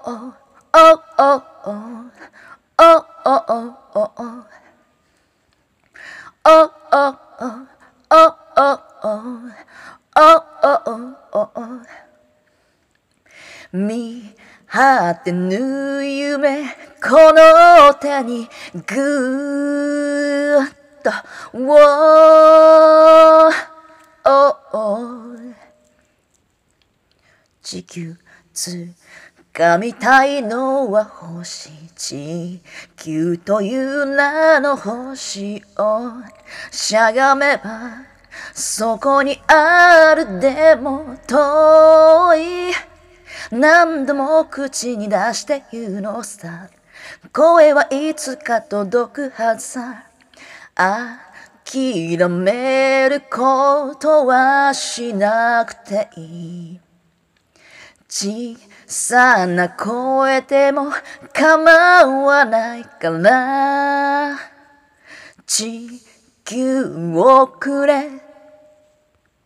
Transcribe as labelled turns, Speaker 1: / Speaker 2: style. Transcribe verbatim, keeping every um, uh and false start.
Speaker 1: oh, oh, oh, oh, oh, oh, oh, oh, oh. Oh, oh, oh, oh, oh, oh, oh, oh, oh, oh, oh. 見果てぬ夢この手にぐーっと Whoa, oh, oh. 地球掴みたいのは星、地球という名の星をしゃがめばそこにある。でも遠い、何度も口に出して言うのさ、声はいつか届くはずさ。諦めることはしなくていい。小さな声でも構わないから、地球をくれ